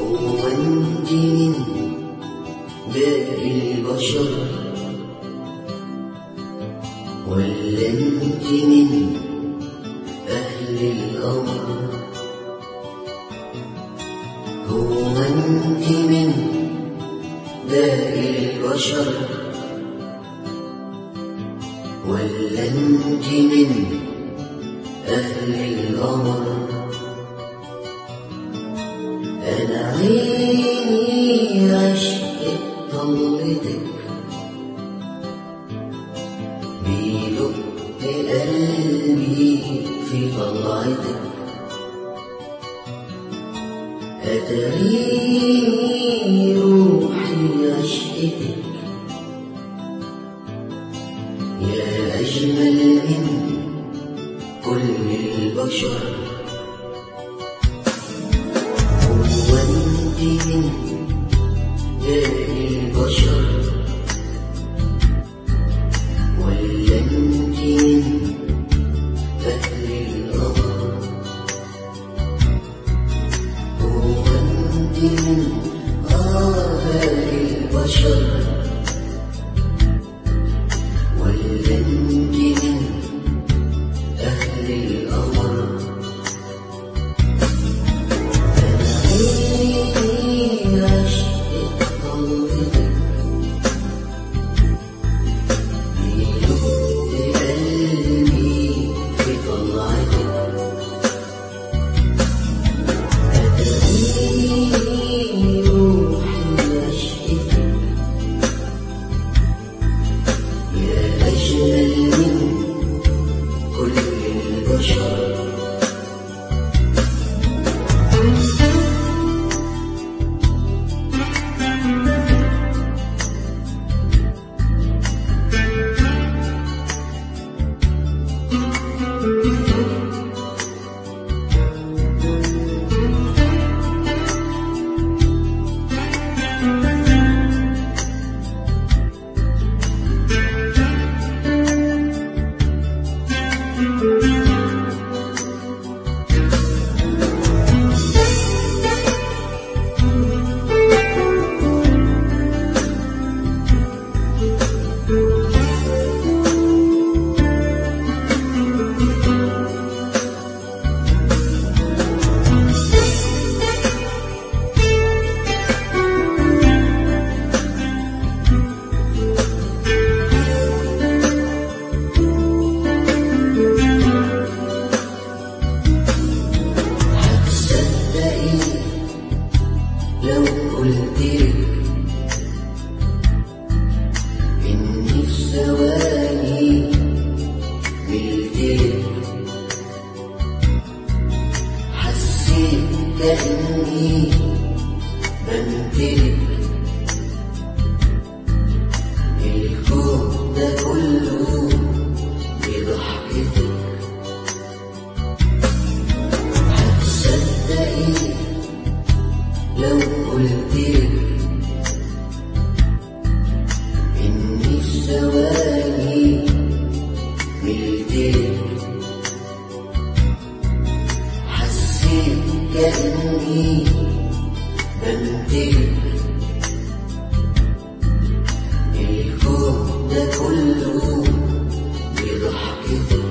هو انت من باقي البشر ولا انت من أهل الأمر؟ هو انت من باقي البشر ولا انت من أهل الأمر؟ أنا عيني عشقت طلتك بيدق قلبي في طلعتك أتريني روحي عشقتك يا أجمل من كل البشر. هو انت من باقي البشر ولا انت من أهل الأمر؟ هو انت من باقي البشر ولا انت من أهل الأمر؟ أنا عيني عشقت طلتك بيدق قلبي في طلعتك أتريني روحي عشقتك يا أجمل من كل البشر. لو قلتلك إني في ثواني ملتلك حسيت كأني بمتلك الكون ده كله بضحكتك. هتصدقي لو قلتلك إني في ثواني ملتلك حسيت كأني بمتلك الكون ده كله بضحكتك.